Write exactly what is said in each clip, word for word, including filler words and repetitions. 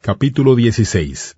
Capítulo dieciséis.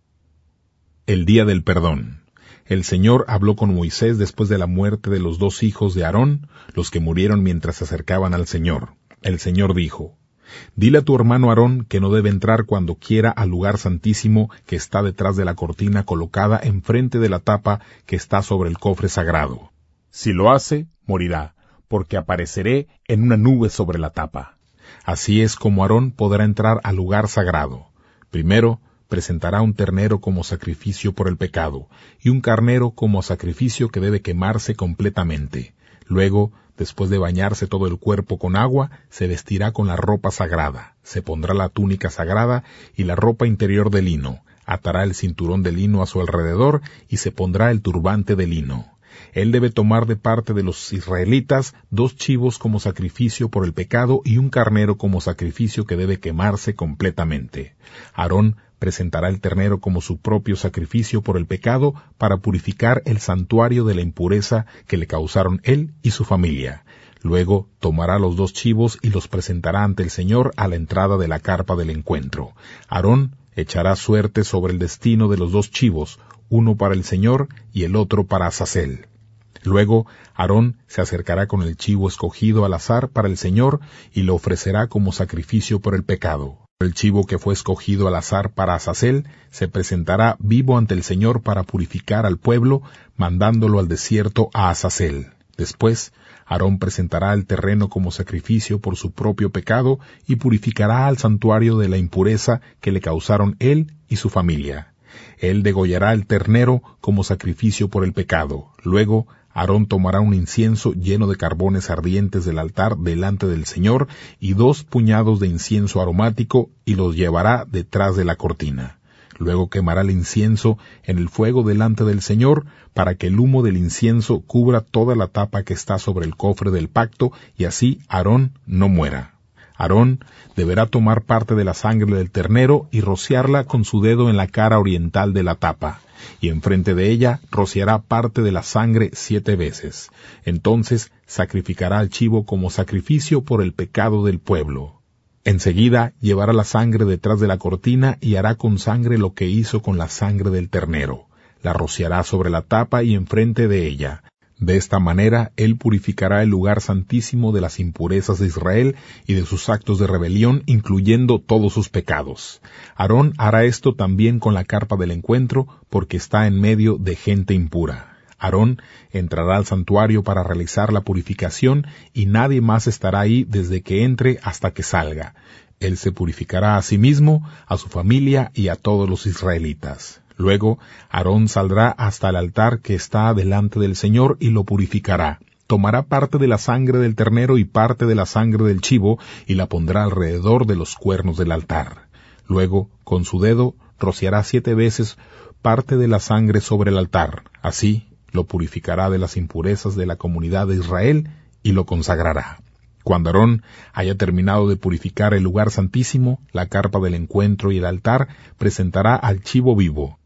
El día del perdón. El Señor habló con Moisés después de la muerte de los dos hijos de Aarón, los que murieron mientras se acercaban al Señor. El Señor dijo: Dile a tu hermano Aarón que no debe entrar cuando quiera al lugar santísimo que está detrás de la cortina colocada enfrente de la tapa que está sobre el cofre sagrado. Si lo hace, morirá, porque apareceré en una nube sobre la tapa. Así es como Aarón podrá entrar al lugar sagrado. Primero, presentará un ternero como sacrificio por el pecado, y un carnero como sacrificio que debe quemarse completamente. Luego, después de bañarse todo el cuerpo con agua, se vestirá con la ropa sagrada, se pondrá la túnica sagrada y la ropa interior de lino, atará el cinturón de lino a su alrededor y se pondrá el turbante de lino. Él debe tomar de parte de los israelitas dos chivos como sacrificio por el pecado y un carnero como sacrificio que debe quemarse completamente. Aarón presentará el ternero como su propio sacrificio por el pecado para purificar el santuario de la impureza que le causaron él y su familia. Luego tomará los dos chivos y los presentará ante el Señor a la entrada de la carpa del encuentro. Aarón echará suerte sobre el destino de los dos chivos, uno para el Señor y el otro para Azazel. Luego Aarón se acercará con el chivo escogido al azar para el Señor y lo ofrecerá como sacrificio por el pecado. El chivo que fue escogido al azar para Azazel se presentará vivo ante el Señor para purificar al pueblo, mandándolo al desierto a Azazel. Después, Aarón presentará el terreno como sacrificio por su propio pecado y purificará al santuario de la impureza que le causaron él y su familia. Él degollará el ternero como sacrificio por el pecado. Luego, Aarón tomará un incienso lleno de carbones ardientes del altar delante del Señor y dos puñados de incienso aromático y los llevará detrás de la cortina. Luego quemará el incienso en el fuego delante del Señor para que el humo del incienso cubra toda la tapa que está sobre el cofre del pacto y así Aarón no muera. Aarón deberá tomar parte de la sangre del ternero y rociarla con su dedo en la cara oriental de la tapa, y enfrente de ella rociará parte de la sangre siete veces. Entonces sacrificará al chivo como sacrificio por el pecado del pueblo. Enseguida llevará la sangre detrás de la cortina y hará con sangre lo que hizo con la sangre del ternero. La rociará sobre la tapa y enfrente de ella. De esta manera, él purificará el lugar santísimo de las impurezas de Israel y de sus actos de rebelión, incluyendo todos sus pecados. Aarón hará esto también con la carpa del encuentro, porque está en medio de gente impura. Aarón entrará al santuario para realizar la purificación y nadie más estará ahí desde que entre hasta que salga. Él se purificará a sí mismo, a su familia y a todos los israelitas. Luego, Aarón saldrá hasta el altar que está delante del Señor y lo purificará. Tomará parte de la sangre del ternero y parte de la sangre del chivo y la pondrá alrededor de los cuernos del altar. Luego, con su dedo, rociará siete veces parte de la sangre sobre el altar. Así, lo purificará de las impurezas de la comunidad de Israel y lo consagrará. Cuando Aarón haya terminado de purificar el lugar santísimo, la carpa del encuentro y el altar, presentará al chivo vivo.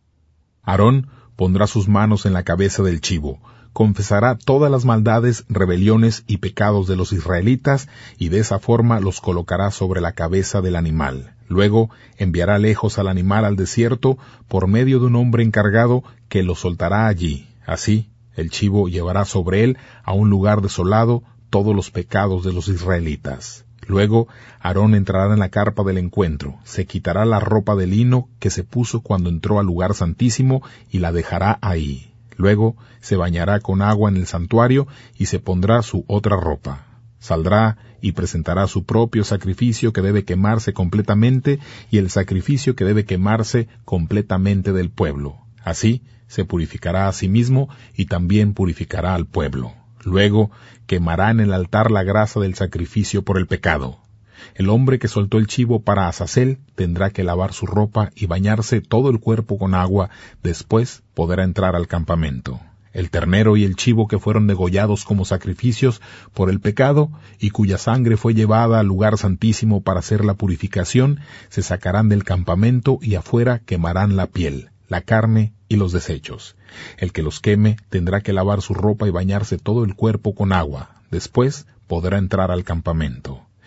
Aarón pondrá sus manos en la cabeza del chivo, confesará todas las maldades, rebeliones y pecados de los israelitas, y de esa forma los colocará sobre la cabeza del animal. Luego enviará lejos al animal al desierto por medio de un hombre encargado que lo soltará allí. Así, el chivo llevará sobre él a un lugar desolado todos los pecados de los israelitas. Luego, Aarón entrará en la carpa del encuentro, se quitará la ropa de lino que se puso cuando entró al lugar santísimo y la dejará ahí. Luego, se bañará con agua en el santuario y se pondrá su otra ropa. Saldrá y presentará su propio sacrificio que debe quemarse completamente y el sacrificio que debe quemarse completamente del pueblo. Así, se purificará a sí mismo y también purificará al pueblo. Luego quemará en el altar la grasa del sacrificio por el pecado. El hombre que soltó el chivo para Azazel tendrá que lavar su ropa y bañarse todo el cuerpo con agua, después podrá entrar al campamento. El ternero y el chivo que fueron degollados como sacrificios por el pecado y cuya sangre fue llevada al lugar santísimo para hacer la purificación, se sacarán del campamento y afuera quemarán la piel, la carne y los desechos. El que los queme tendrá que lavar su ropa y bañarse todo el cuerpo con agua. Después podrá entrar al campamento.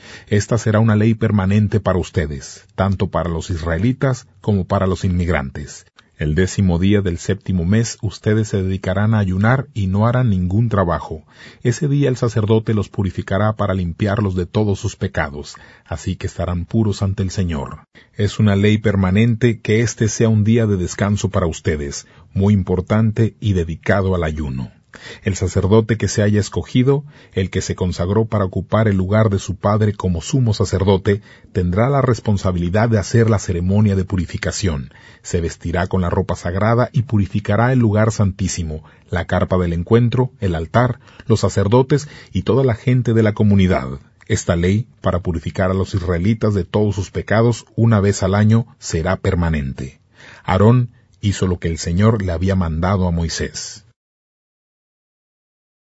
Esta será una ley permanente para ustedes, tanto para los israelitas como para los inmigrantes. El décimo día del séptimo mes ustedes se dedicarán a ayunar y no harán ningún trabajo. Ese día el sacerdote los purificará para limpiarlos de todos sus pecados, así que estarán puros ante el Señor. Es una ley permanente que este sea un día de descanso para ustedes, muy importante y dedicado al ayuno. El sacerdote que se haya escogido, el que se consagró para ocupar el lugar de su padre como sumo sacerdote, tendrá la responsabilidad de hacer la ceremonia de purificación. Se vestirá con la ropa sagrada y purificará el lugar santísimo, la carpa del encuentro, el altar, los sacerdotes y toda la gente de la comunidad. Esta ley, para purificar a los israelitas de todos sus pecados una vez al año, será permanente. Aarón hizo lo que el Señor le había mandado a Moisés.